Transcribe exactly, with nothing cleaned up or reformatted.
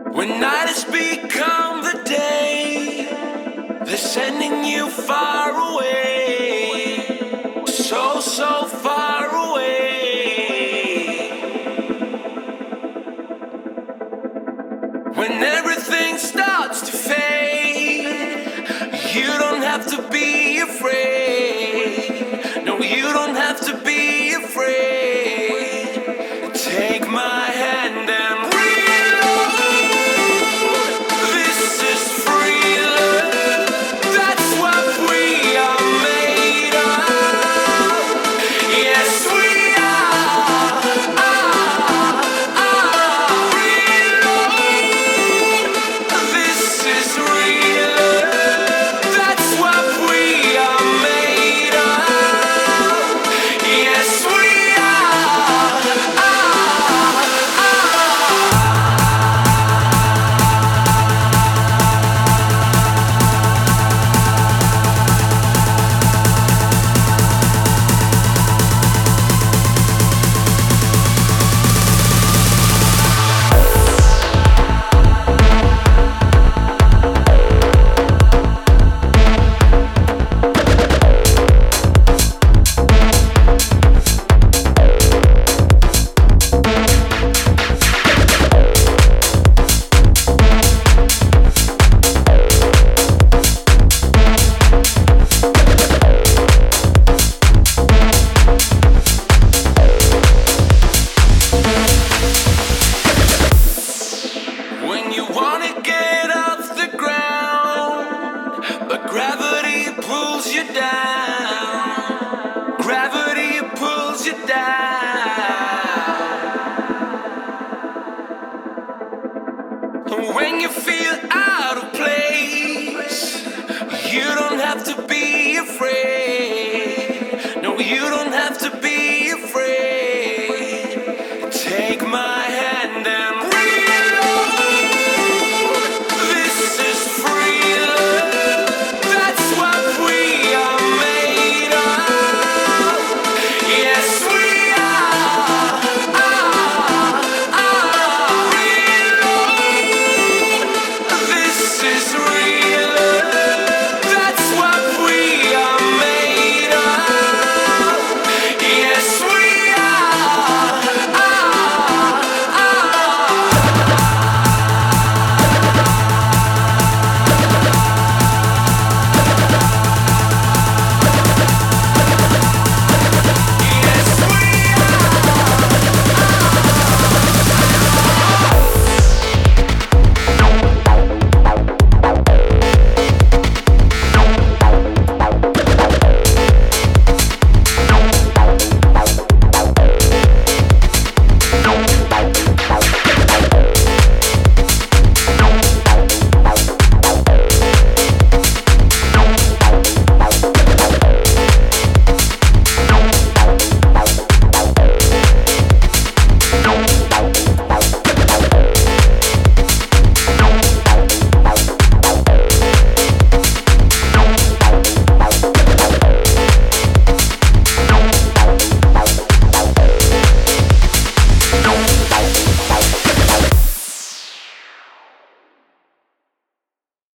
When night has become the day, they're sending you far away, so, so far away. When everything starts to fade, you don't have to be afraid. No, you don't have to be afraid. Take my hand and gravity pulls you down. Gravity pulls you down. When you feel out of place, you don't have to be afraid. No, you don't have to